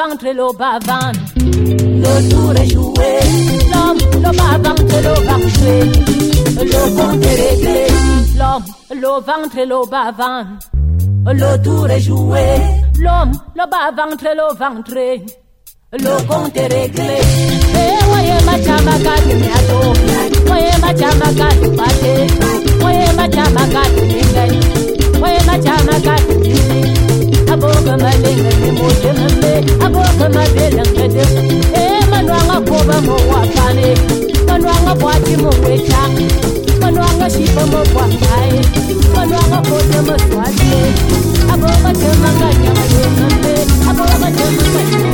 ventre et le bas-ventre. Le tour est joué, l'homme, le bas-ventre et le ventre. Le compte est réglé, l'homme, le ventre et le bas-ventre. Le tour est joué, l'homme, le bas-ventre et le ventre. Le compte est réglé. Oye machama kati miato, oye machama kati pate, oye machama kati mingai, oye machama kati mini. Aboga malenga ni moje mbe, aboga mabela ngede. Manwanga koba mo wakane, manwanga bwati mo wecha, manwanga shipa mo bwangai, manwanga kote mo swati. Aboga temanga nyama mbe, aboga temanga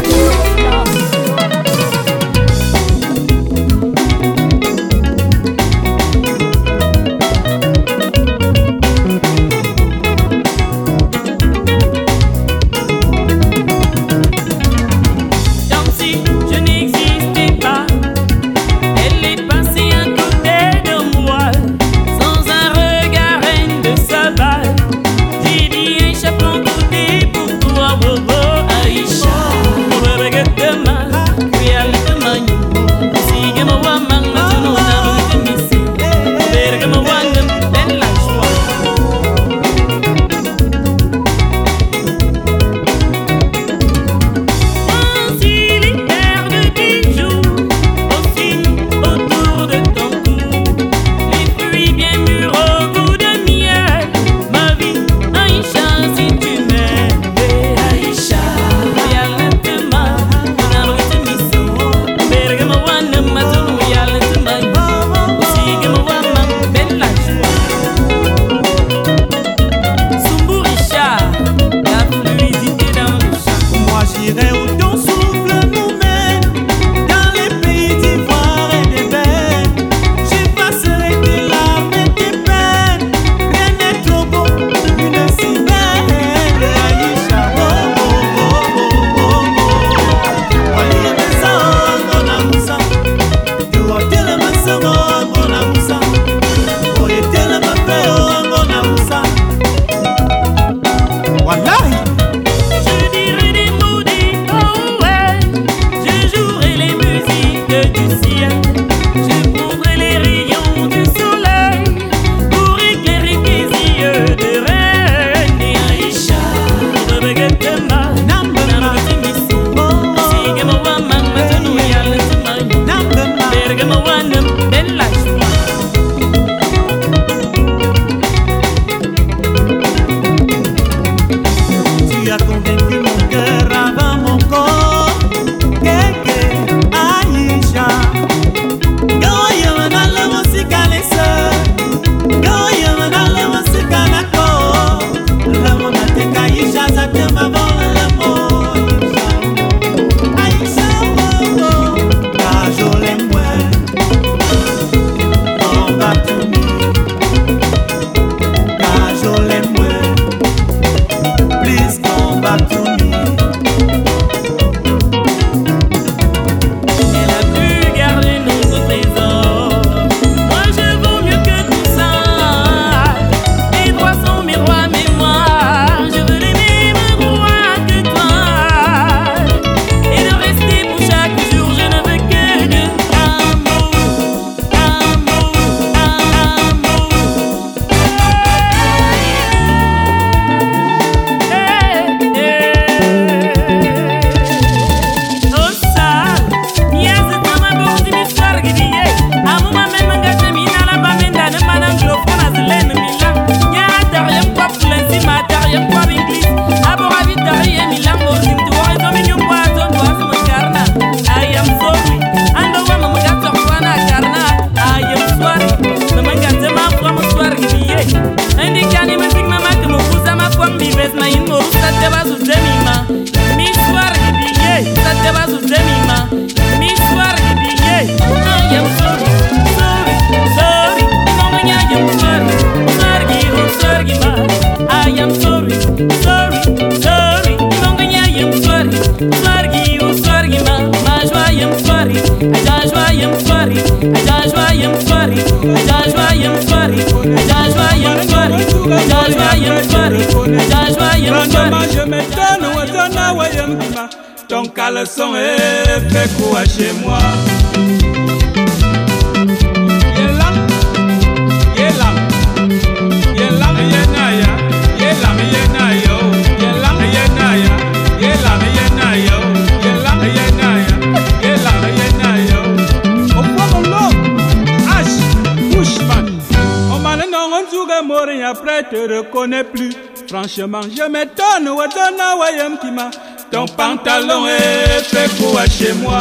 le son et fais quoi chez moi. Après te reconnais plus. Franchement je m'étonne. Wadona wayam kima. Ton pantalon est fait quoi chez moi.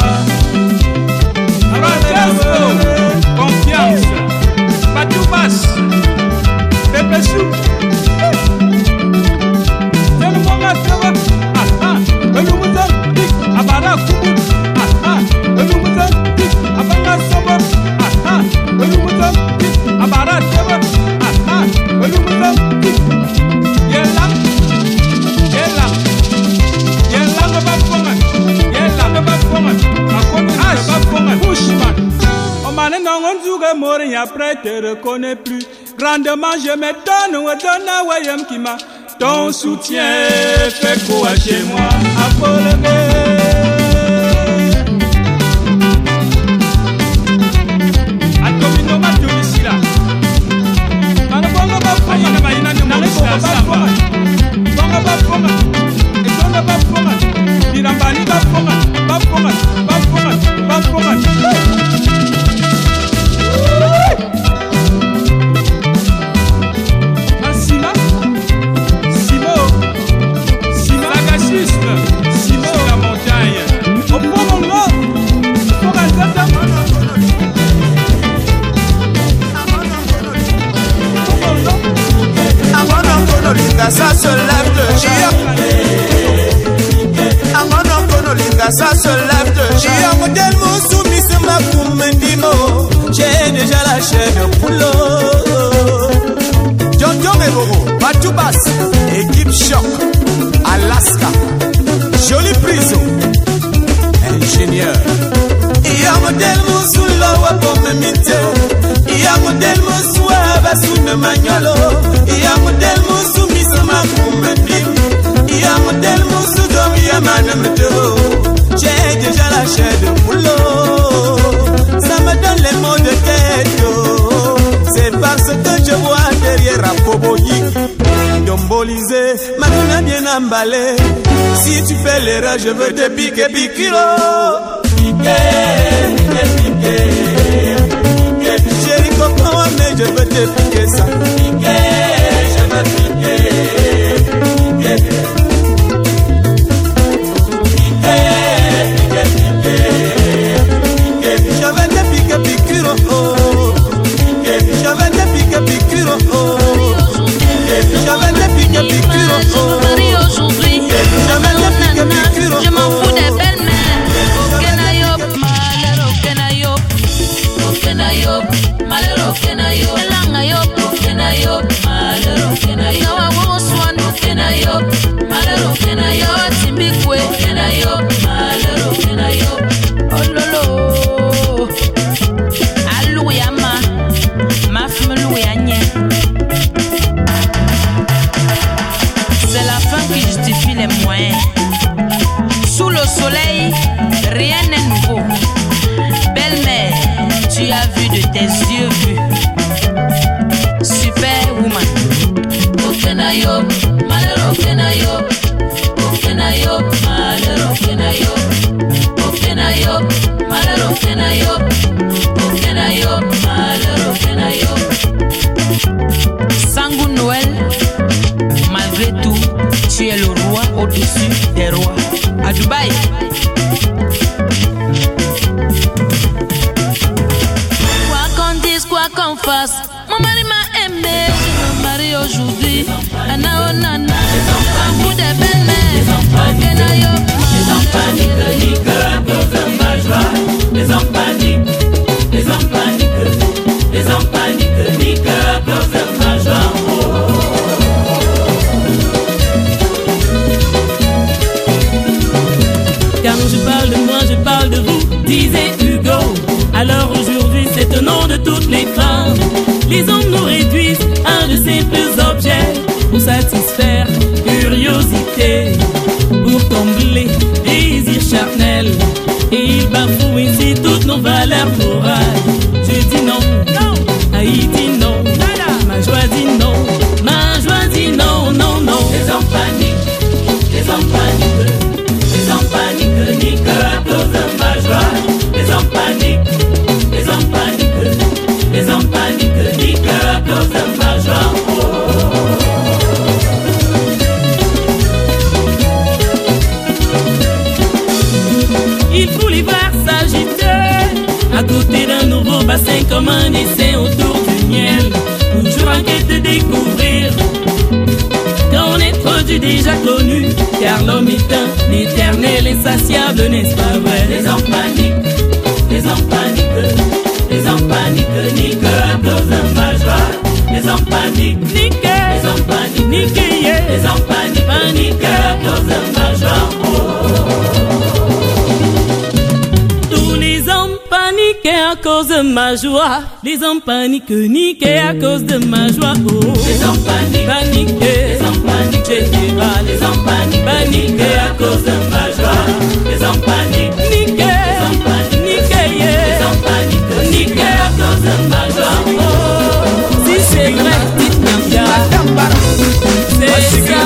Confiance. Patou basse. Pépé sou. C'est le moment de voir. Le nouveau tic. Abara koubou. Le nouveau tic. Abara sobo. Le nouveau tic. Abara sobo. Après te reconnais plus. Grandement je m'étonne. Wadona wayam kima. Ton soutien fait quoi chez moi. Ça se lève de Chia. Ça se lève de Chia. Modèle mon soumis ma koumendimo. J'ai déjà lâché le boulot. John John et Boro, Patou Bass, équipe choc, Alaska, jolie prison, ingénieur. Il y a modèle mon soula wa pomme miteo. Il y a modèle mon soua basune magnolo. Il y a modèle mon soumis ma koumendimo. Il y a modèle mon soudom yamanamdo. J'ai déjà lâché le boulot. Ça me donne les mots de tête. C'est parce que je vois derrière un boboïque dombolisé, maintenant bien emballé. Si tu fais l'erreur, je veux te piquer, piquero. Piquer, piquer, piquer. Chérie, comprends-moi, mais je veux te piquer ça. Piquer, je veux piquer, piquer. Je m'en fous des belles-mères. Okenayop, malheur, Okenayop. Okenayop, malheur, Okenayop. Elangayop, Okenayop, malheur, Okenayop. Yawa woswan, Okenayop, malheur, Okenayop. Timbikwe, Okenayop, malheur, Okenayop. Oh lolo, allouya ma femme louya nye. C'est la fin qui justifie les moyens. Sous le soleil, rien n'est nouveau. Belle-mère, tu as vu de tes yeux vus. Superwoman. Okenayop, malheur, Okenayop. Okenayop, malheur, Okenayop. Okenayop, malheur, Okenayop. Okenayop, malheur, Okenayop. Sangou Noël, malgré tout, tu es le roi au-dessus des rois. À Dubaï. Quoi qu'on dise, quoi qu'on fasse, mon mari m'a aimé, je me marie aujourd'hui. Ana onana, pour des belles-mères. Okenayop, les en panique, nique, peuvent ma joie. Les en panique, les en panique, les en panique, nique, peuvent ma joie. Quand je parle de moi, je parle de vous, disait Hugo. Alors aujourd'hui, c'est au nom de toutes les femmes. Les hommes nous réduisent à de simples objets pour satisfaire curiosité, pour combler désir charnel. l'as-tu déjà connu? Car l'homme est un éternel insatiable, n'est-ce pas vrai? Les hommes paniquent, les hommes paniquent, les hommes paniquent, niquent à cause de ma joie. Les hommes paniquent, Nique, les hommes paniquent, nique, yeah. les hommes paniquent, paniquent à cause de ma joie. Tous les hommes paniquent à cause de ma joie. Les hommes paniquent, niquent à cause de ma joie. Oh. Les hommes paniquent, Paniquent, les hommes paniquent, général. les hommes paniquent, paniquent à cause de ma joie. Les hommes paniquent, Nique, les hommes paniquent, nique, les yeah. hommes paniquent, niquent à cause de ma joie. Si c'est vrai, dites Nyanga, c'est ça.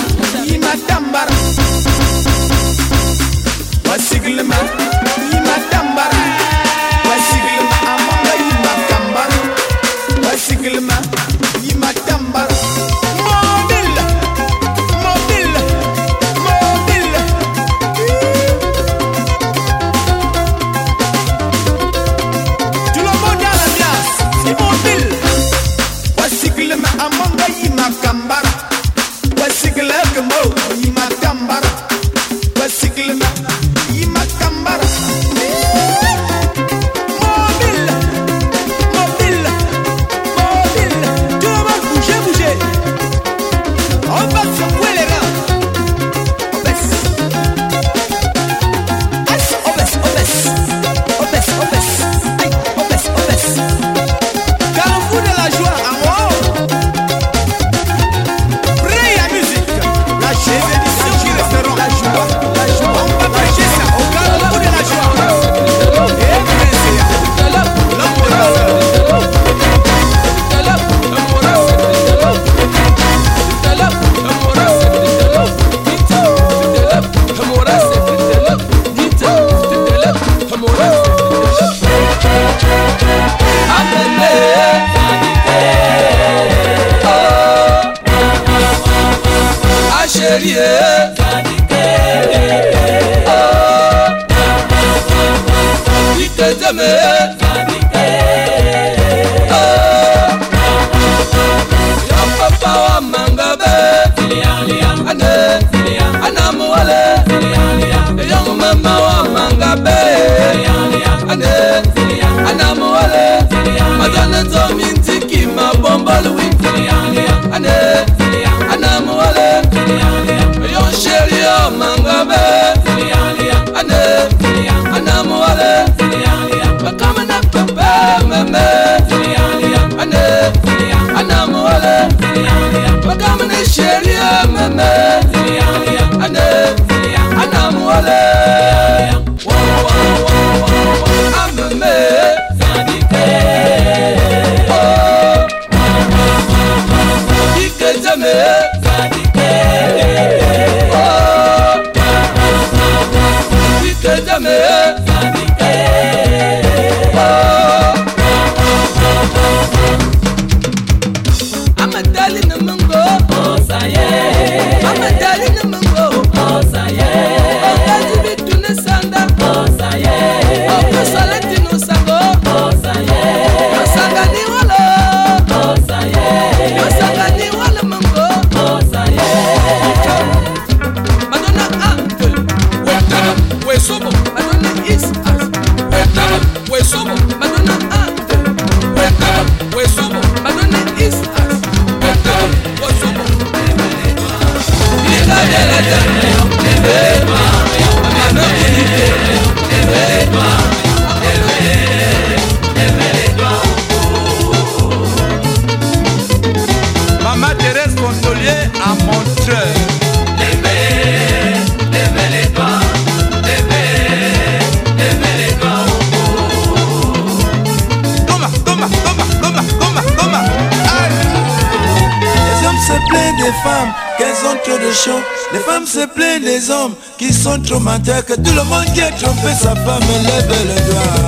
Les femmes se plaignent des hommes qui sont trop menteurs, que tout le monde qui a trompé sa femme lève le doigt.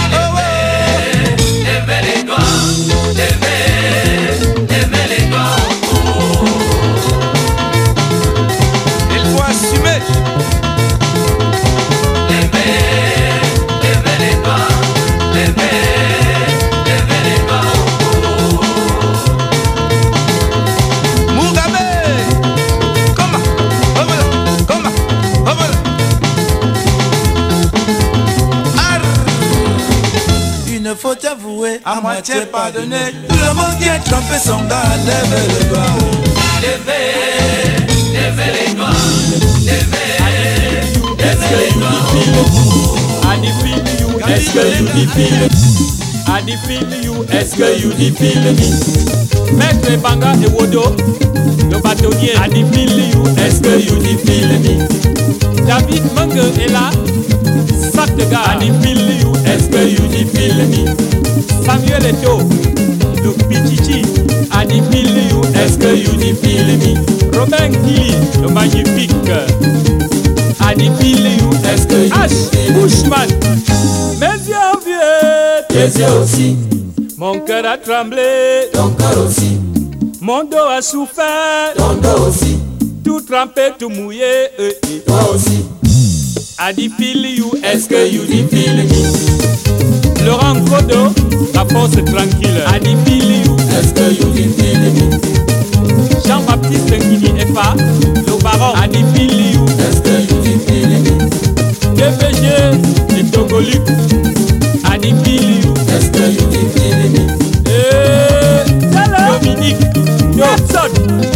Lève les doigts, lève les doigts. Il faut assumer. Lève les doigts, lève les doigts. Mugabe, comment? moitié pardonné. Tout le monde qui est trompé son gars, lève le doigt. Levez les doigts, levez les doigts. I feel you, est-ce que you feel? I feel you, est-ce que you feel me? Maître Banga et Wodo, le bâtonnier. I feel you, est-ce que you feel me? David Mangue est là, sac de gars. I feel you, est-ce que you feel me? Samuel Eto, le Pichichi. I feel you, est-ce que you feel me? Robin Kili, le magnifique. I feel you, est-ce que you feel me? Bushman, mes yeux ont vu, Tes yeux aussi, mon cœur a tremblé, ton corps aussi, mon dos a souffert, ton dos aussi, tout trempé, tout mouillé. toi aussi. I feel you, Est-ce que you feel me? Laurent Kodo, la force tranquille. I feel you, Est-ce que you feel me? Jean-Baptiste Ngini Efa, le baron. I feel you, Est-ce que you feel me? DPG et Togoluc. I feel you, Est-ce que you feel me? Dominique Johnson.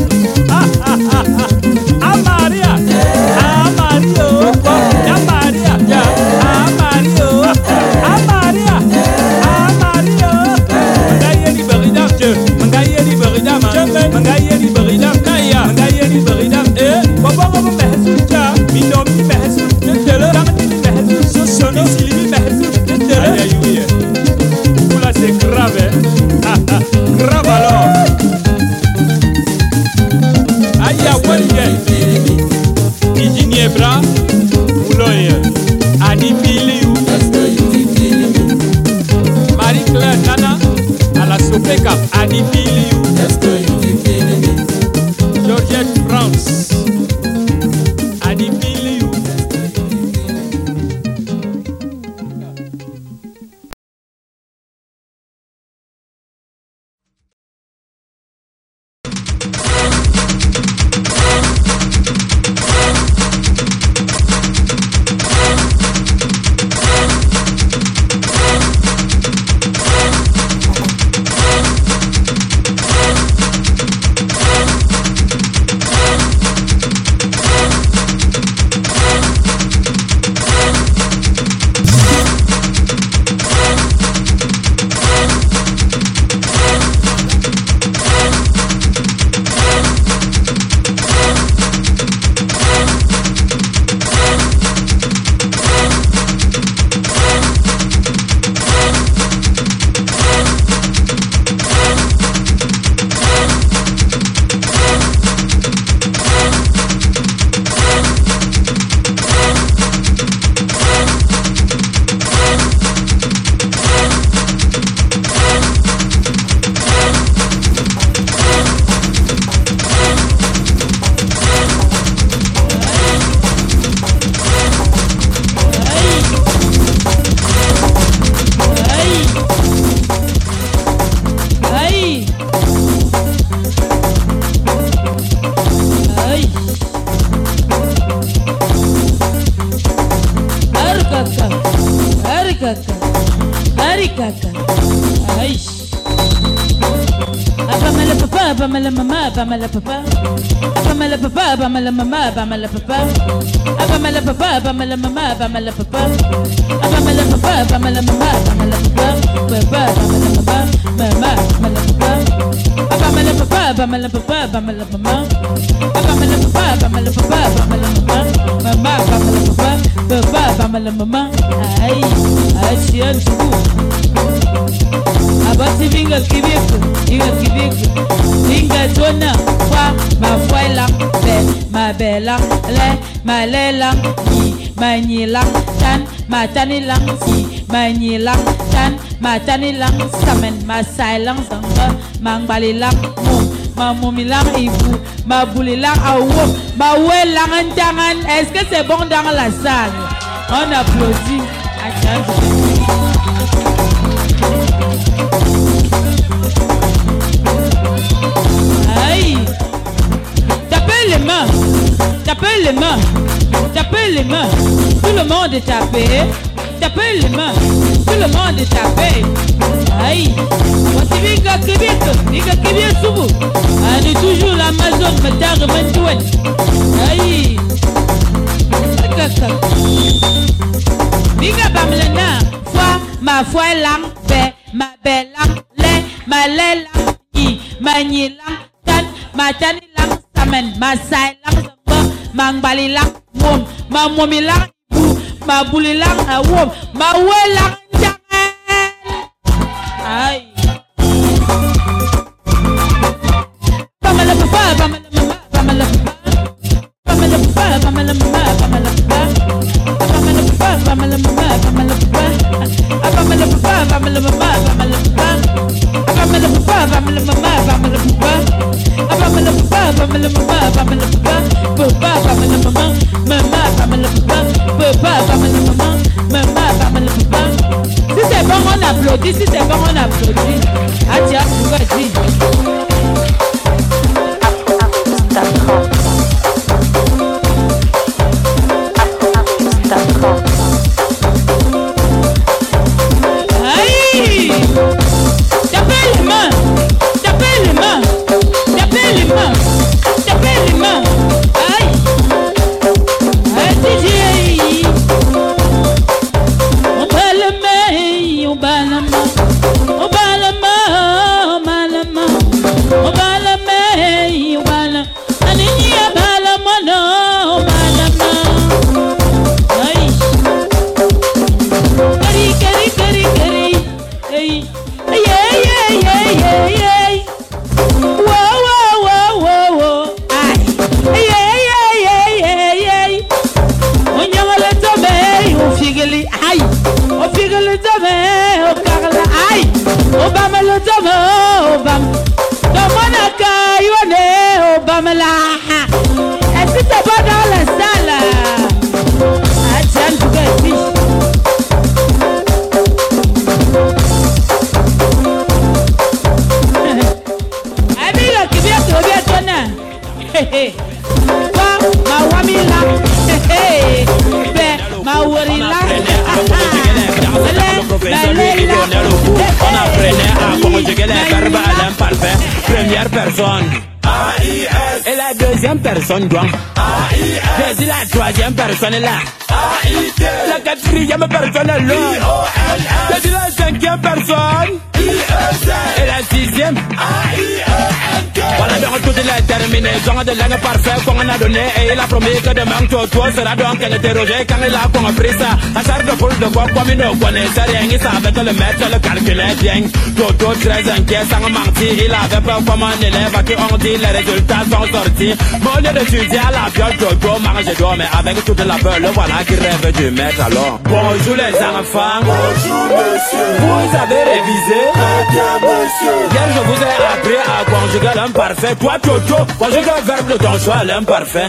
Maria, Mario, Maria, Mario, Maria, Mario. Mangayeli beridam je, mangayeli beridam je, mangayeli beridam kaya, mangayeli beridam bobo mehesucha, minomi mehesu, tele, ramani mehesu, sosono, silimi mehesu, tele. Aïe aïe, oula c'est grave, grave alors. Aïe aïe. Niebra, Mouloye, Annie Biliou, Marie-Claire Nana, à la Sopeka, Annie Biliou, Georgette France, Annie Biliou. Abamala mama, abamala papa. Abamala papa, abamala mama, abamala papa. Abamala papa, abamala mama, abamala papa. Abamala papa, abamala mama, abamala papa. Papa, abamala mama, mama, abamala papa. Abamala papa, abamala papa, abamala mama. Abamala papa, abamala papa, abamala mama. Mama, abamala papa. Papa, abamala mama. Ai, ai, chian chubu. Abati vinga kibiku, vinga kibiku. Vinga zona, wa, ma fuela, be, ma bela, le, ma lela, mi, ma nila, tan, ma tanilang, si, ma nila, tan, ma tanilang, samen, ma silence, ma balilang, ma mumilang, ibu, ma boulilang, awo, ma welang, antangan. Est-ce que c'est bon dans la salle? On applaudit. Aïe, tapez les mains, tapez les mains, tapez les mains. Tout le monde est tapé, tapez les mains. tout le monde est tapé. Aïe, moi tu vis qu'à Québec, ni qu'à Québec souvent. On est toujours l'Amazon, mais t'as remonté. Aïe, Niga Bamlena, foi, ma foi lang, be, ma belle lang, le, ma le lang, I, ma ni lang, tan, ma tani lang, samen, ma sai lang, zamba, ma ngbali lang, mom, ma momi lang, bu, ma buli lang, wom, ma we lang, jangan. Ay. Pamela papa, pamela mama, pamela papa. Pamela papa, pamela mama, pamela papa. Pamela papa, pamela mama, pamela papa. Pamela papa, pamela mama, pamela papa. Pamela papa, pamela mama, pamela papa. Pamela papa, pamela mama, pamela papa. Papa, pamela mama, mama, pamela papa. Papa, pamela mama, mama, pamela papa. Si c'est bon, on applaudit. Si c'est bon, on applaudit. Ah tiens, tu vas dire. Aïe! Tapez les mains! Tapez les mains! Tapez les mains! Tapez les mains! Aïe! Aïe, DJ! On bat la main! On bat la main! On bat la main! On bat la main! On bat la main! On bat la main! On bat la main! On bat la main! Aïe! Kari! Hey! Hey! Wow! Ay! On y a le tomé, on figure aïe! On figure le tomé, on carle aïe! Obama le tomé, Obama! Domanaka, yone, Obama là! Est-ce que t'es pas dans la salle? Ah tiens, tu vas fiche! Ma wamila, ma warila. On apprenait à conjuguer les verbes à l'imparfait. Première personne AIS. Et la deuxième personne doit AIS. Et la troisième personne est là AIT. La quatrième personne est là IOLS. Et la cinquième personne IES. Et la sixième AIENK. Voilà donc toutes les terminaisons de langue parfaite qu'on a donné. Et il a promis que demain toi sera donc interrogé quand il a compris ça. À chaque fois de quoi comme il ne connaissait rien, il savait que le maître le calculait bien. Toto très inquiet, sans mentir, il avait peur comme un élève à qui on dit les résultats sont sortis. Mon lieu d'étudier à la piole, Toto mange d'eau, mais avec toute la peur, le voilà qui rêve du maître alors. Bonjour les enfants. Bonjour monsieur. Vous avez révisé? Bien monsieur. Hier je vous ai appris à conjuguer l'imparfait. Toi Toto, conjugue le verbe de ton choix, l'imparfait.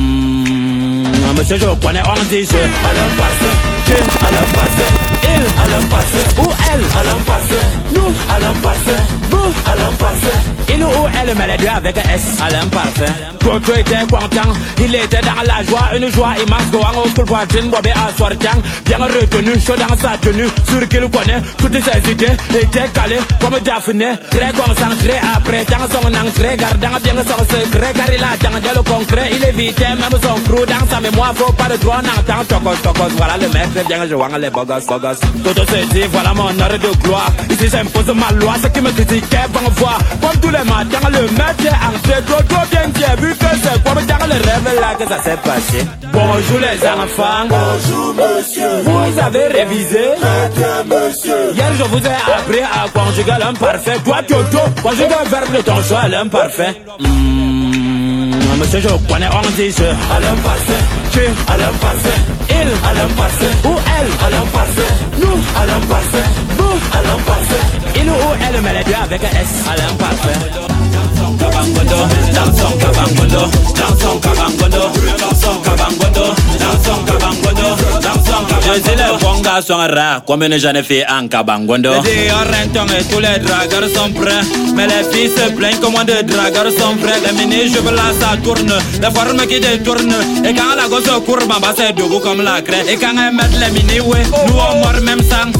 Monsieur je connais, on dit je à l'imparfait. Tu à l'imparfait. Il à l'imparfait. Ou elle à l'imparfait. Nous à l'imparfait. Vous à l'imparfait. Il ou elle met les deux avec un S à l'imparfait. Toto était content, il était dans la joie, une joie immense. Goang au cool voisin, bobé à sortant. Bien retenu, chaud dans sa tenue, sûr qu'il connaît toutes ses idées. Était calé comme Daphné, très concentré après dans son entrée, gardant bien son secret, car il attendait le concret. Il évitait même son crew dans sa mémoire. Faut pas de droit, on entend tocos. Voilà le maître bien jouant les bogos. Toto se dit, voilà mon heure de gloire. Ici j'impose ma loi, ceux qui me critiquaient vont voir. Comme tous les matins, le maître est entré. Toto bien qui a vu que c'est comme dans le rêve là que ça s'est passé. Bonjour les enfants. Bonjour monsieur. Vous avez révisé? Bien monsieur. Hier je vous ai appris à conjuguer l'imparfait. Toi Toto, conjugue le verbe de ton choix, l'imparfait. Monsieur je connais, on dit je à l'imparfait. Tu à l'imparfait. Il à l'imparfait. Ou elle à l'imparfait. Nous à l'imparfait. Vous à l'imparfait. Il ou elle met les deux avec un S à l'imparfait. Dans son cabangondo, je dis les bons gars sont rares, combien de j'en ai fait en cabangondo. Je dis en renton et tous les dragueurs sont prêts, mais les filles se plaignent comment de dragueurs sont prêts. Les mini-jupes là ça tourne, les formes qui détournent, et quand la gosse court, bah c'est debout comme la craie. Et quand elles mettent les mini-ouais, nous on mord même sans ça me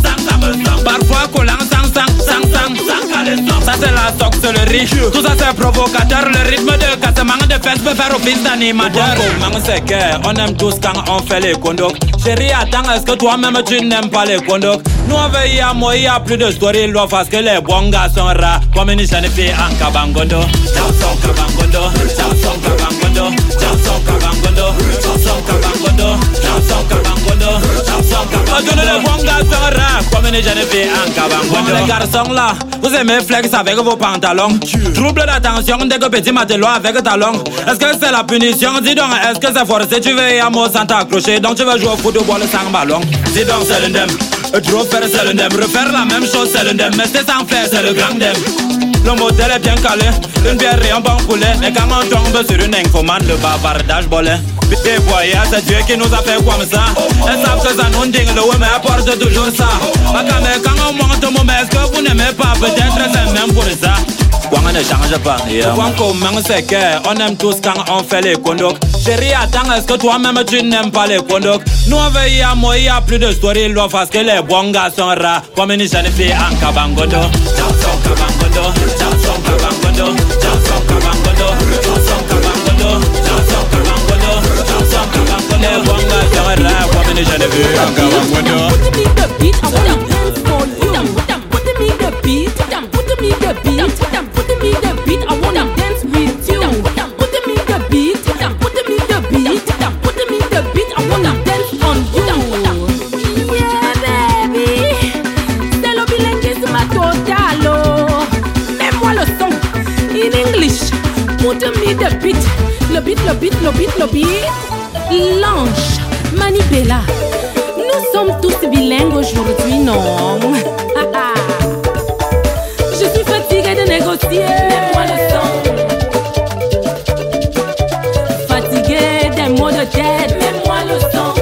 Parfois collant sang. Ça c'est la sorcellerie. Tout ça c'est provocateur. Le rythme de cassement de fesses peut faire office d'animateur. C'est que on aime tous quand on fait les condocs. Chérie, attends, est-ce que toi-même tu n'aimes pas les condocs? Nous on veille à moi, il y a plus de story love parce que les bons gars sont rares. Comme une jeune fille en cabangondo. Chanson cabangondo, chanson cabangondo, chanson cabangondo, chanson cabangondo, chanson cabangondo, chanson cabangondo. Les bons gars sont rares. Comme une jeune fille en cabangondo. Les garçons là, vous aimez flex avec vos pantalons. Trouble d'attention dès que petit matelot avec talon. Est-ce que c'est la punition? Dis donc, est-ce que c'est forcé? Tu veux y à moi sans t'accrocher. Donc tu veux jouer au football sans ballon. Dis donc, c'est le ndem. Trop faire, c'est le ndem. Refaire la même chose, c'est le ndem. Mais c'est sans faire, c'est le grand ndem. Le modèle est bien calé. Une bière et un bon poulet. Mais quand on tombe sur une infomane, le bavardage bolait. Des voyants, c'est Dieu qui nous a fait comme ça. Elles savent que ça nous digne, le ouais, mais apporte toujours ça. Quand on monte au moment, est-ce que vous n'aimez pas? Peut-être c'est même pour ça. On ne change pas. Point commun, c'est qu'on aime tous quand on fait les condocs. Chérie, attends, est-ce que toi-même tu n'aimes pas les condocs? Nous on veille à moi, il y a plus de story love parce que les bons gars sont rares. Comme une jeune fille en cabangondo. Chanson cabangondo, chanson cabangondo, chanson cabangondo, chanson cabangondo, chanson cabangondo. Les bons gars sont rares comme une jeune fille en cabangondo. Put me the beat, I wanna dance for you. Put me the beat, put me the beat, put me the beat, I wanna dance with you. Put me the beat, put me the beat, put me the beat, I wanna dance on you. Yeah, baby, c'est le bilinguisme total. Mets-moi le son in English. Put me the beat, le beat, le beat, le beat, le beat. Lange, Manibella. Nous sommes tous bilingues aujourd'hui, non? Je suis fatiguée de négocier. Mets-moi le son. Fatiguée des mots de tête. Mets-moi le son.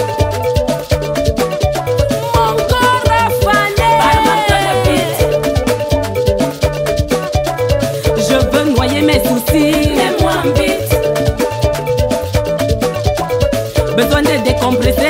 Mon corps rafalé. Je veux noyer mes soucis. Mets-moi un beat. Besoin de décompresser.